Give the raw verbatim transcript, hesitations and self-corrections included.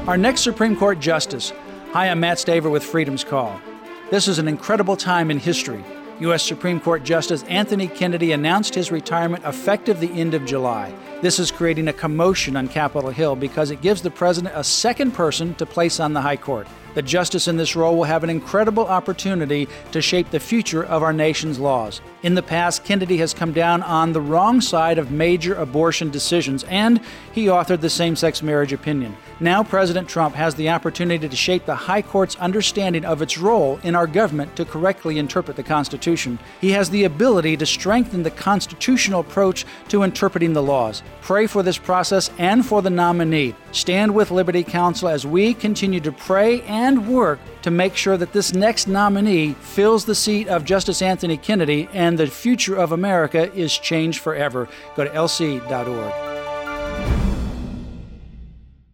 Our next Supreme Court Justice. Hi, I'm Matt Staver with Freedom's Call. This is an incredible time in history. U S Supreme Court Justice Anthony Kennedy announced his retirement effective the end of July. This is creating a commotion on Capitol Hill because it gives the president a second person to place on the high court. The justice in this role will have an incredible opportunity to shape the future of our nation's laws. In the past, Kennedy has come down on the wrong side of major abortion decisions, and he authored the same-sex marriage opinion. Now President Trump has the opportunity to shape the High Court's understanding of its role in our government to correctly interpret the Constitution. He has the ability to strengthen the constitutional approach to interpreting the laws. Pray for this process and for the nominee. Stand with Liberty Counsel as we continue to pray and work to make sure that this next nominee fills the seat of Justice Anthony Kennedy and the future of America is changed forever. Go to L C dot org.